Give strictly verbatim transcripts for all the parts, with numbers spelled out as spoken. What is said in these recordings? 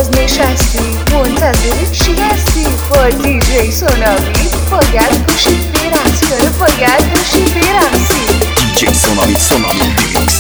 باز نشستی منتظر چی هستی؟ با دیجی سونامی باید باشی برقص، باید باشی برقصی. دیجی سونامی سونامی ریمیکس.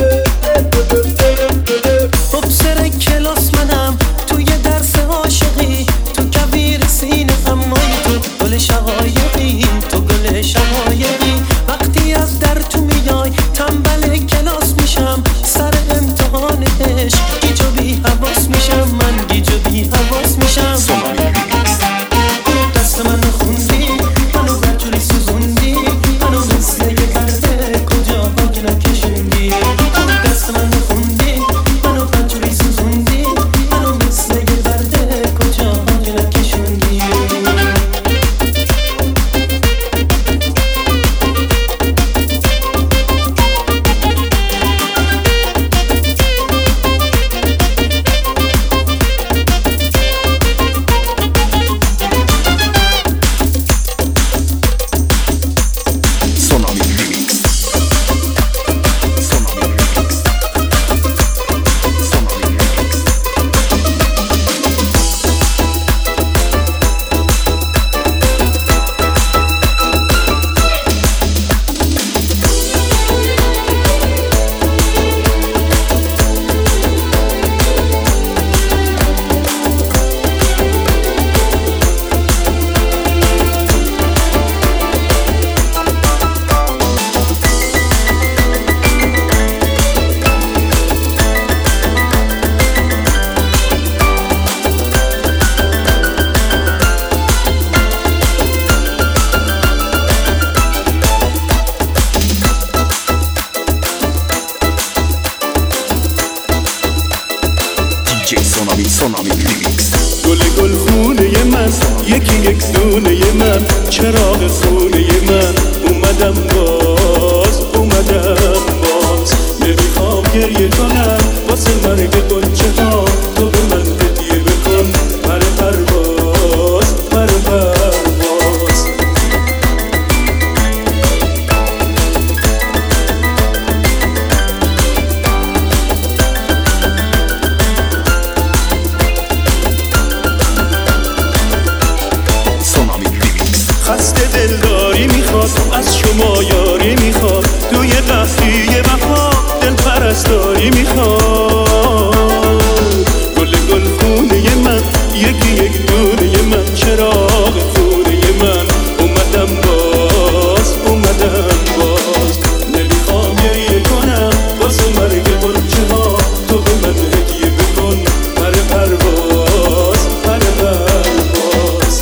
کلاس منم توی درس عاشقی سونامی ریمیکس. گل گل خونه من، یکی یک دونه من، چراغ خونه من، اومدم باز اومدم باز. نمیخوام گریه کنم واسه مرگ قنچه ها، تو به من هدیه بکن پر پرواز پر پرواز. خسته دلداری میخواد، از شما یاری میخواد، توی قهطی وفا دل پرستاری میخواد. گل گل خونه من، یکی یک دونه من، چراغ خونه من، اومدم باز اومدم باز. نمیخوام گریه کنم واسه مرگ قنچه ها، تو به من هدیه بکن پر پرواز پر پرواز.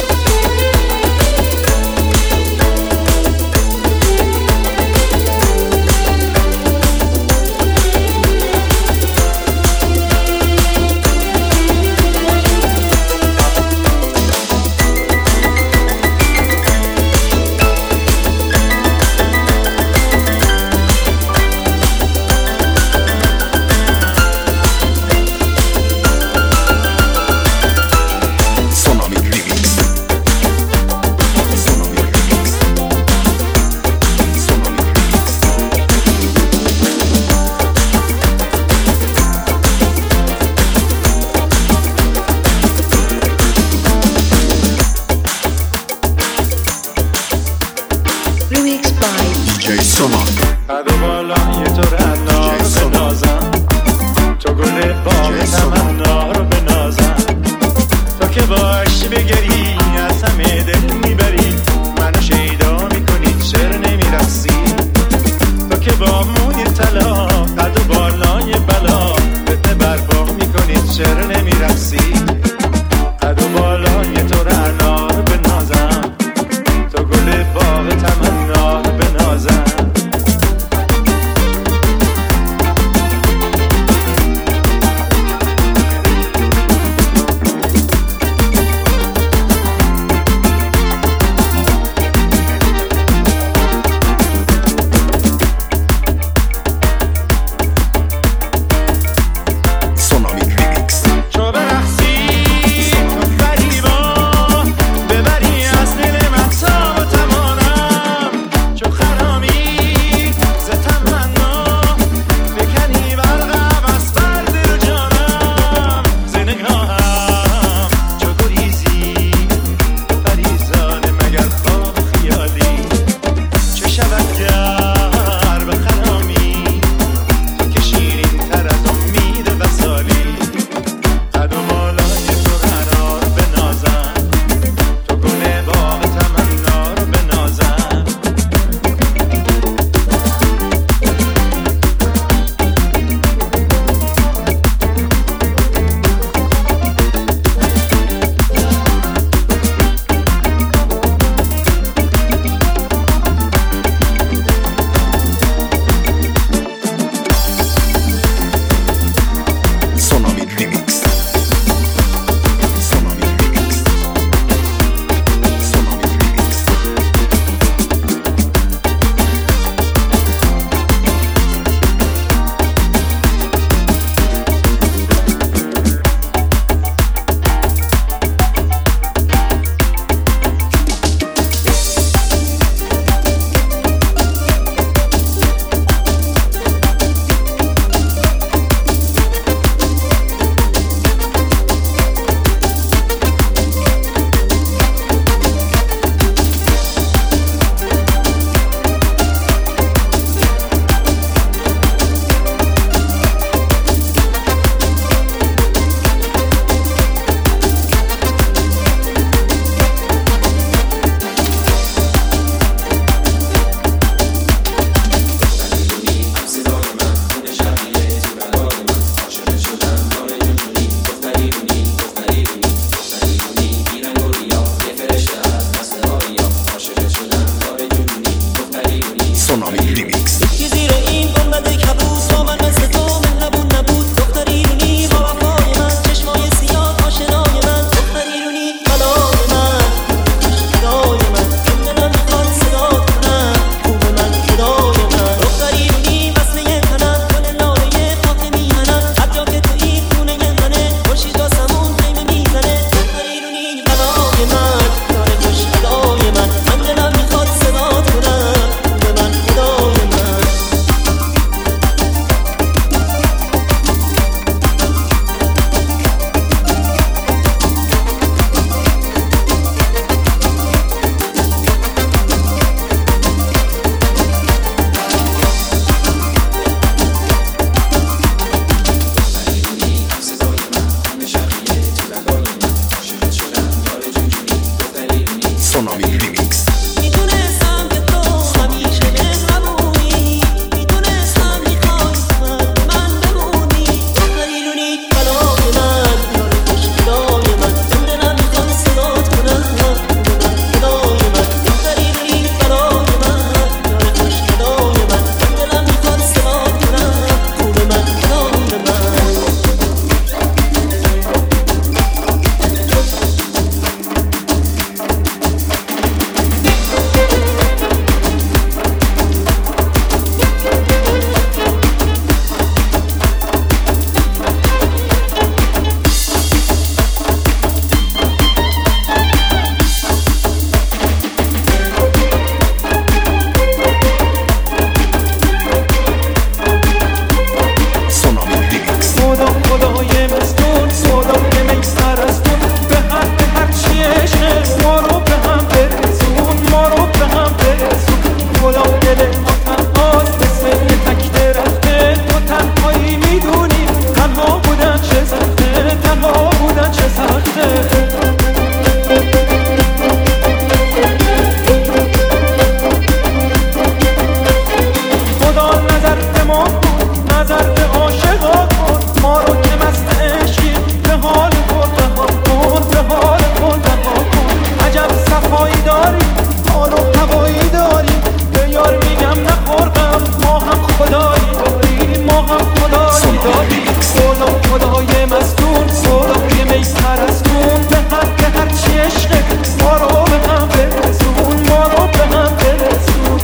Remixed by دی جی سونامی. قد و بالای تو رنا رو بنازم، تو گل باغ تمنا رو بنازم. تو که باشی بگری از همه دل میبری، منو شیدا میکنی چرا نمیرسی. تو که با موی طلا قد و بالای بلا فتنه برپا میکنی چرا نمیرسی. قد و بالای تو رنا رو بنازم، تو گل باغ تمنا رو بنازم. سونامی ریمیکس. تو برقصی عزیزه خدا نظر به ما کن نظر به عاشقا کن ما رو که مست عشقی به حال خود رها کن به حال خود رها کن عجب صفایی داری حال و هوایی داری به یار میگم نخورقم ما هم خدایی داریم ما هم خدایی داریم خدا خدای مستون خدای میسرستون به حق هرچی عشقه ما رو به هم برسون ما رو به هم برسون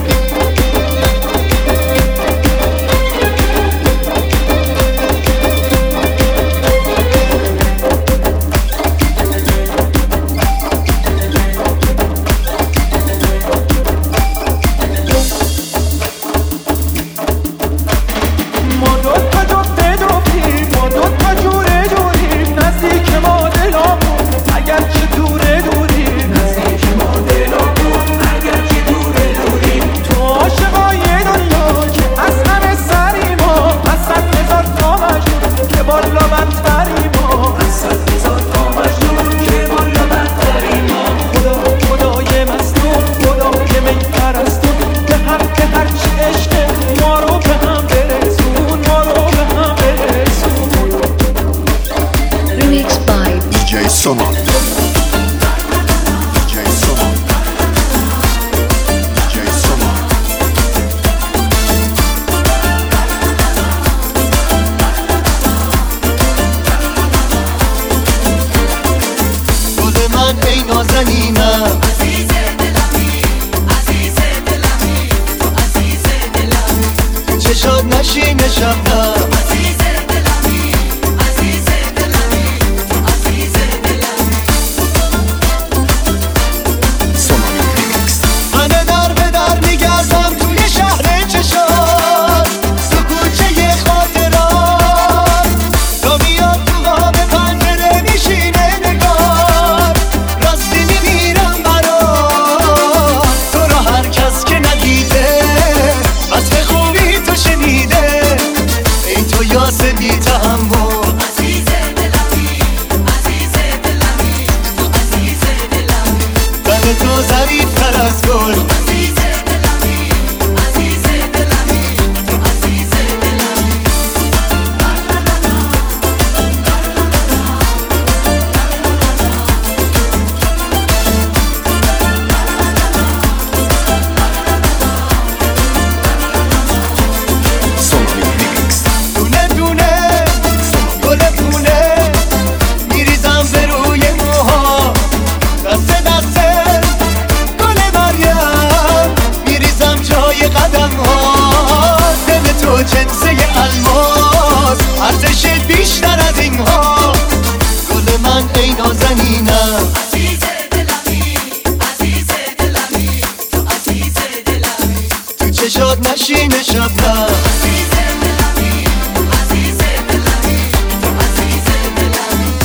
ما دو تا جفته جفتیم ما دو تا جوره جوریم نزدیک ما دلامون اگر که دوره دوریم نزدیک ما دلامون اگر که دوره دوریم تو عاشقای دنیا که از همه سری ما از صد هزار تا مجنون که بالا بدتری ما از صد هزار تا مجنون که بالا بدتری ما خدا خدای مستون خدای میپرستون به حق هرچی عشقه ما رو به هم برسون ما رو به هم برسون Remixed by دی جی سومان دی جی سومان دی جی سومان گل من ای نازنینم عزیز دلمی عزیز دلمی تو عزیز دلمی چشات نشین شبنم عزیز دلمی عزیز دلمی تو عزیز دلمی سومان ریمیکس همه در به در میگردم توی شهر چشات سکوچه خاطرات تا میاد تو قاب پنجره میشینه نگار راستی میمیرم برات تو رو هر کس که ندیده وصف خوبی تو شنیده ای تو یاس بی تحمل عزیز دلمی عزیز دلمی تو عزیز دلمی تن تو ظریفتر از گل عزیز دلمی عزیز دلمی تو عزیز دلمی سومان ریمیکس دونه دونه گل پونه میریزم به روی موها دسته دسته گل مریم میریزم جای قدم ها دل تو جنسه الماس ارزش بیشتر از این ها گل من ای نازنینم عزیز دلمی عزیز دلمی تو عزیز دلمی تو چشات نشین شبنم عزیز دلمی عزیز دلمی تو عزیز دلمی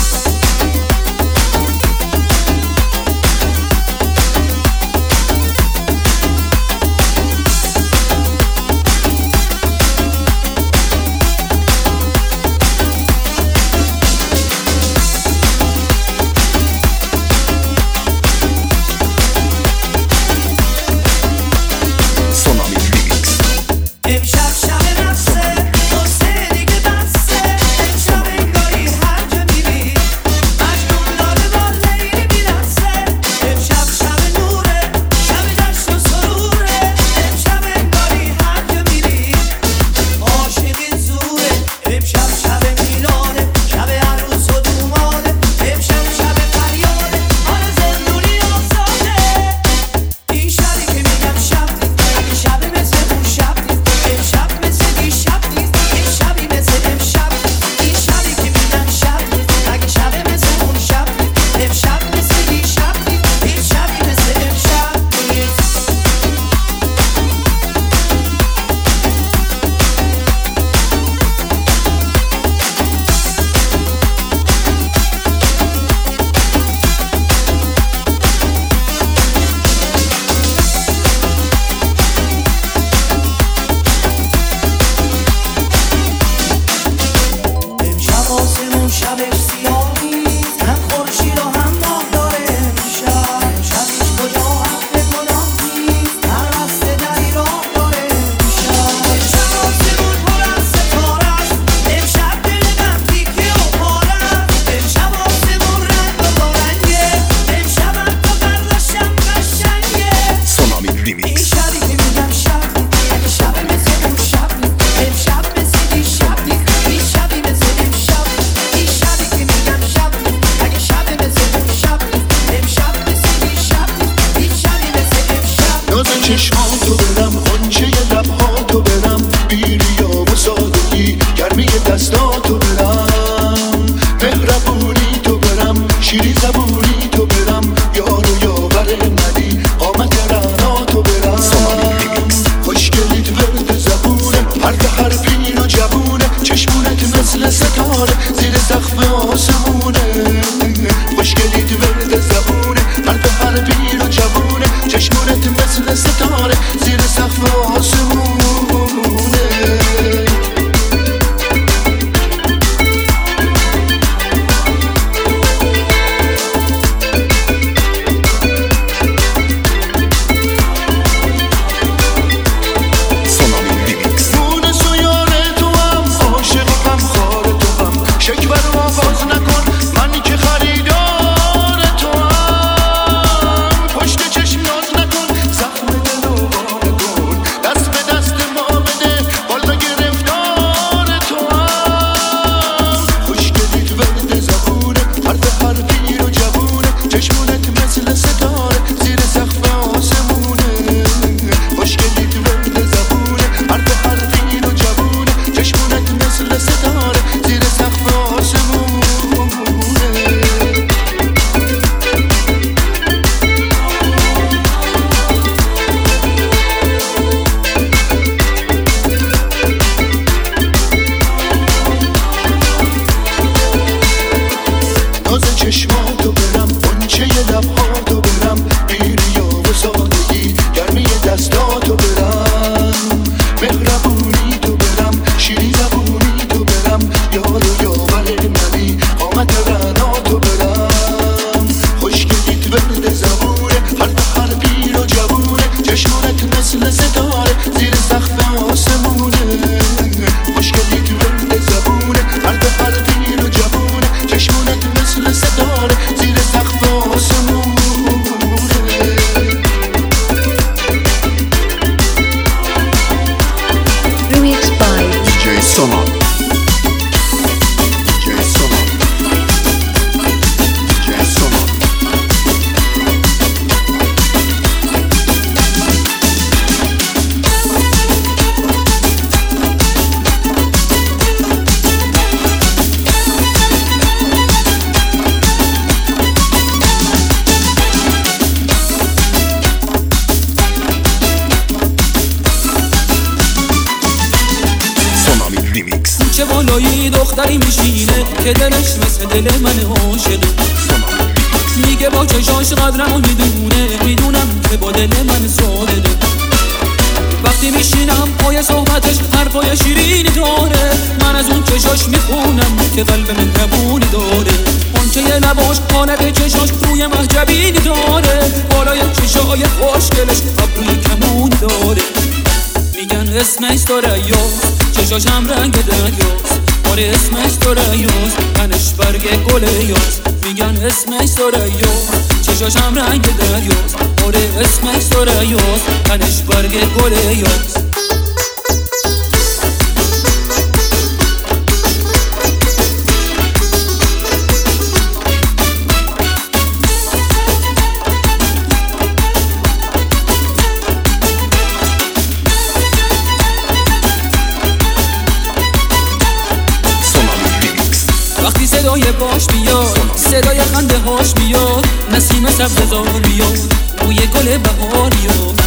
چشماتو برم قنچه لبهاتو برم بیریا و سادگی گرمی دستاتو برم مهربونی تو برم شیری زبونی تو برم یار و یاور منی قامت رعناتو برم خوشگلیت ورد زبونه حرف هر پیر و جوونه چشمانت مثل ستاره زیر سقف آسمونه خوشگلیت ورد زبونه حرف هر پیر و جوونه چشمانت مثل ستاره زیر سقف آسمونه Remix by دی جی Sonar دی جی Sonar دی جی Sonar Sonami Remix چه بالایی دختری میشینه که دلش مثل دل من عاشقه میگه با چشاش قدرمو میدونه میدونم که با دل من صادقه وقتی میشینم پای صحبتش حرفای شیرینی داره من از اون چشاش میخونم که قلب مهربونی داره آنچه یه لباش حالت چشاش روی محجبینی داره بالای چشای خوشگلش ابروی کمونی داره میگن اسمش دریاست چشاش هم رنگ دریاست آره اسمش دریاست تنش برگ گل یاست میگن اسمش دریاست چشاش هم رنگ دریاست آره اسمش دریاست تنش برگ گل یاست صدای باش بیاد صدای خنده هاش بیاد نسیم سبززار بیاد بوی گل بهاریاد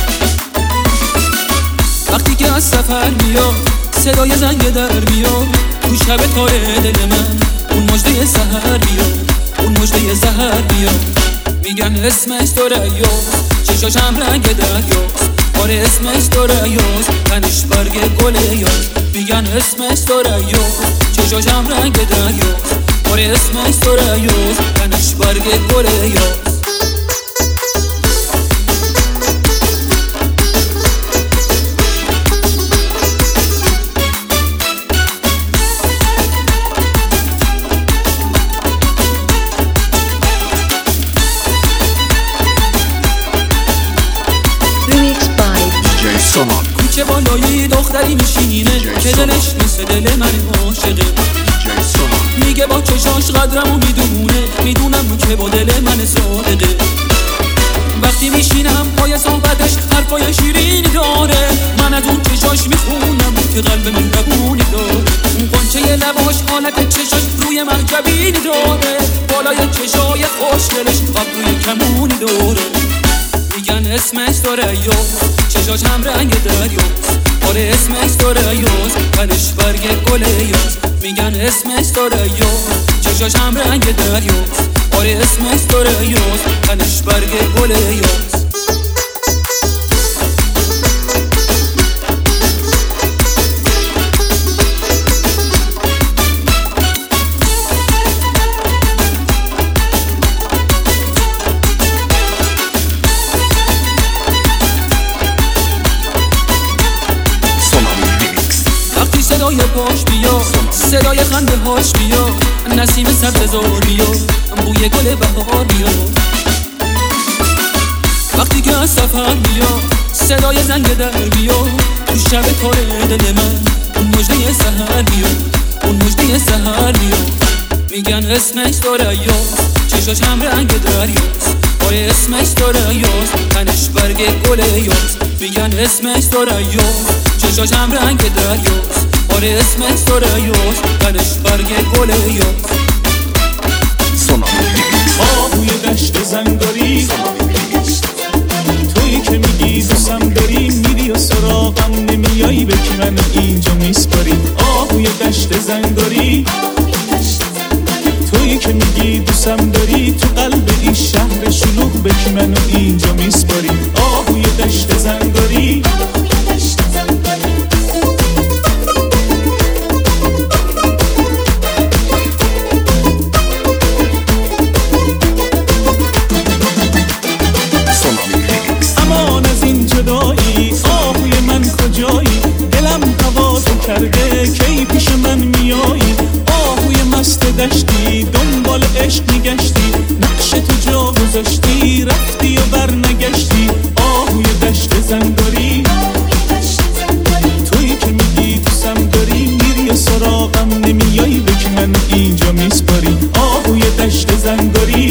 وقتی که از سفر میاد صدای زنگ در بیاد تو شب تاره دل من اون مژده سحر بیاد اون مژده سحر بیاد میگن اسمش دریاست چشاش هم رنگ دریاست آره اسمش دریاست تنش برگ گل یاست میگن اسمش دریاست چشاش هم رنگ دریاست آره اسمش دریاست تنش برگ گل یاست Remix by دی جی Sonar کوچه بالایی دختری میشینه که دلش مثل دل من عاشقه دی جی Sonar میگه با چشاش قدرمو میدونه میدونم که با دل من صادقه وقتی میشینم پای صحبتش حرفای شیرینی داره من از اون چشاش میخونم که قلب مهربونی داره اون قنچه لباش حالت چشاش روی محجبینی داره بالای چشای خوشگلش ابروی کمونی داره میگن اسمش دریاست چشاش هم رنگ دریاست آره اسمش دریاست تنش برگ گل یاست میگن اسمش دریاست چشاش هم رنگ دریاست آره اسمش دریاست تنش برگ گل یاست صدای باش بیاد صدای خنده هاش بیاد نسیم سبززار بیاد بوی گل بهار بیاد وقتی که از سفر بیاد صدای زنگ در بیاد تو شب تاره دل من اون مژده سحر بیاد اون مژده سحر بیاد میگن اسمش دریاست چشاش هم رنگ دریاست آره اسمش دریاست تنش برگ گل یاست میگن اسمش دریاست چشاش هم رنگ دریاست آره اسمش دریاست تنش برگ گل یاست Sonami Remix آهوی دشت زنگاری تویی که میگی دوستم داری میری و سراغم نمیایی به که من اینجا میسپاری آهوی دشت زنگاری تویی که میگی دوستم داری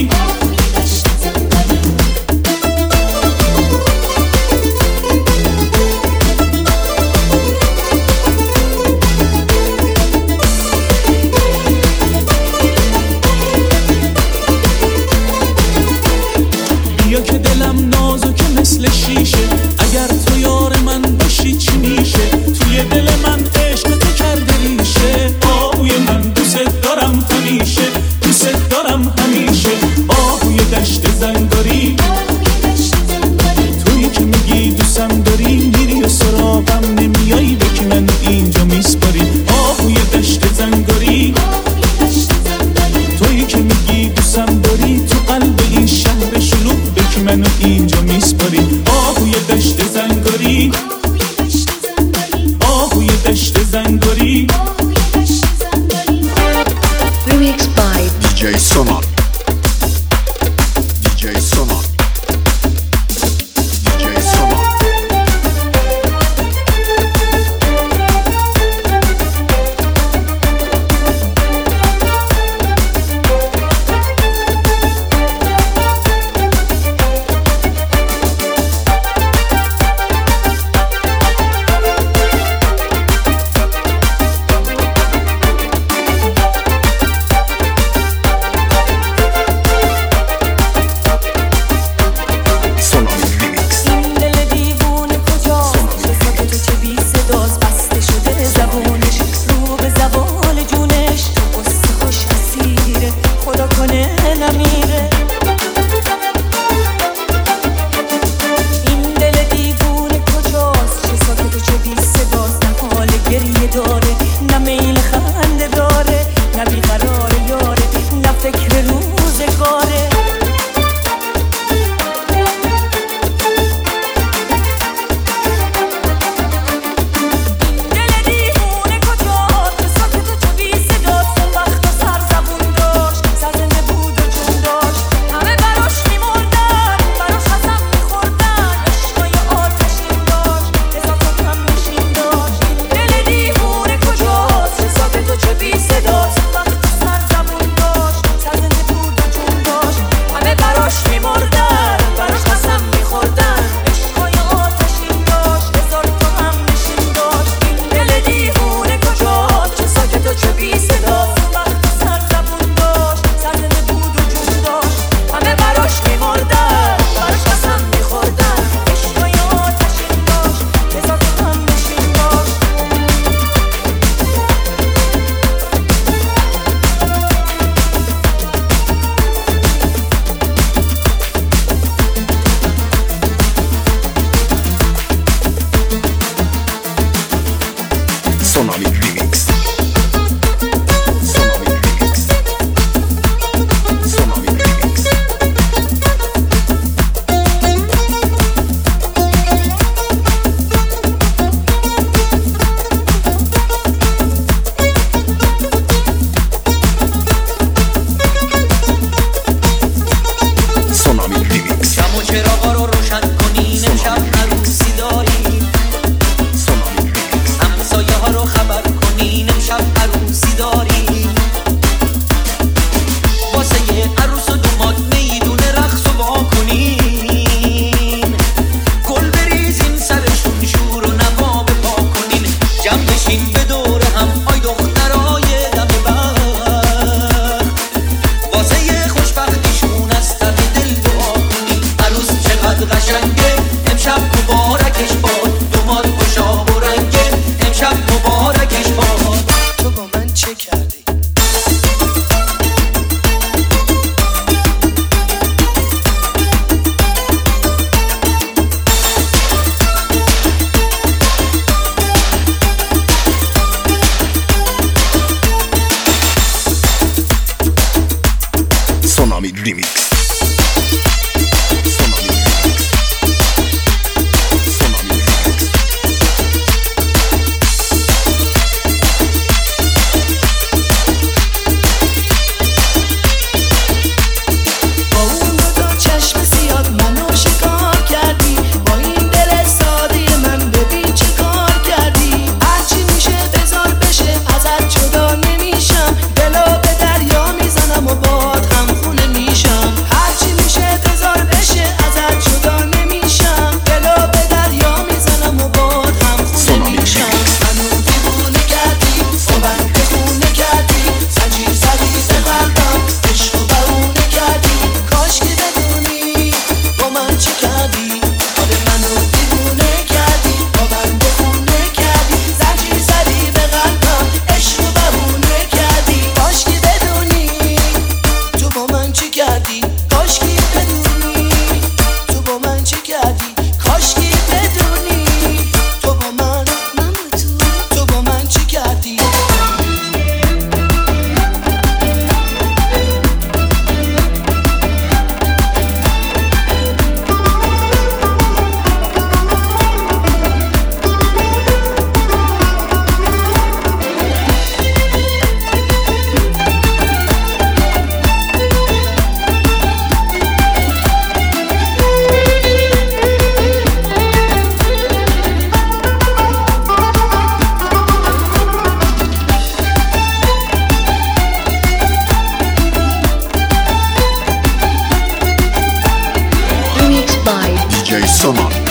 بیا که دلم نازکه مثل شیشه، اگر تو یار من باشی چی میشه؟ توی دل من عشق تو کرده ریشه، آهوی من دوست دارم همیشه، دوست دارم همیشه. آهوی دشت زنگاری، تویی که میگی دوستم داری، میری و سراغم نمیایی، به که من اینجا میسپاری. آهوی دشت زنگاری، تویی که میگی دوستم داری، تو قلب این شهر شلوغ به که منو اینجا میسپاری. آهوی دشت زنگاری، آهوی دشت زنگاری. Remix by دی جی Sonar. دی جی Sonar. دی جی Sonar. و باد هم خونه میشم. جی سونار